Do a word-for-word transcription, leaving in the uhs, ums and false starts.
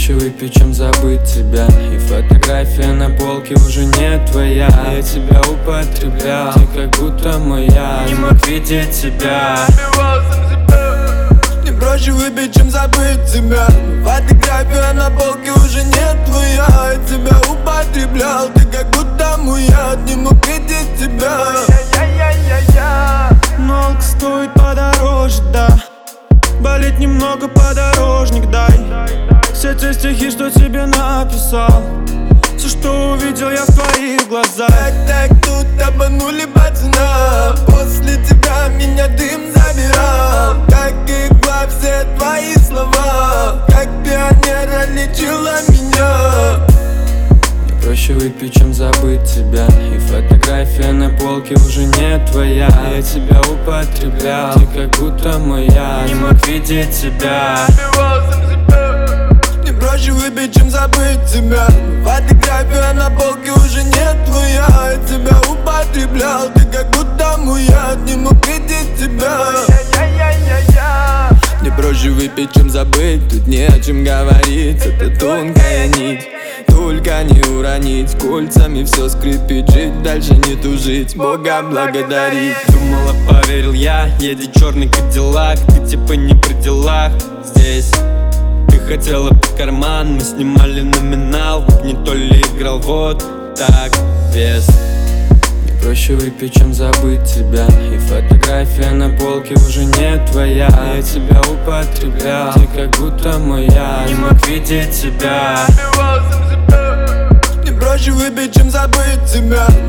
проще выпить, чем забыть тебя. И фотография на полке уже не твоя. Я тебя употреблял, ты как будто моя. Не мог видеть тебя. Мне проще выпить, чем забыть тебя. Фотография на полке уже не твоя. Я тебя употреблял, ты как будто моя. Не мог видеть тебя. Но алк стоит подороже, да. Болит немного, подорожник дай. Все те стихи, что тебе написал, все, что увидел я в твоих глазах. Так, так, тут обманули пацана. После тебя меня дым забирал. Как игла все твои слова. Как пионера лечила меня. Мне проще выпить, чем забыть тебя. И фотография на полке уже не твоя. Я тебя употреблял, ты как будто моя. Не мог видеть тебя. Мне проще выпить, чем забыть тебя. Фотография на полке уже не твоя. Я тебя употреблял, ты как будто моя. Не мог видеть тебя. Мне проще выпить, чем забыть. Тут не о чем говорить. Это тонкая нить, только не уронить. Кольцами все скрипит. Жить дальше не тужить, Бога благодарить. Думала, поверил я, едет черный кадиллак. Ты типа не при делах здесь. Ты хотела под карман, мы снимали номинал. Не то ли играл, вот так, без. Проще выпить, чем забыть тебя. И фотография на полке уже не твоя. Я тебя употреблял, ты как будто моя. Не мог видеть тебя. Мне проще выпить, чем забыть тебя.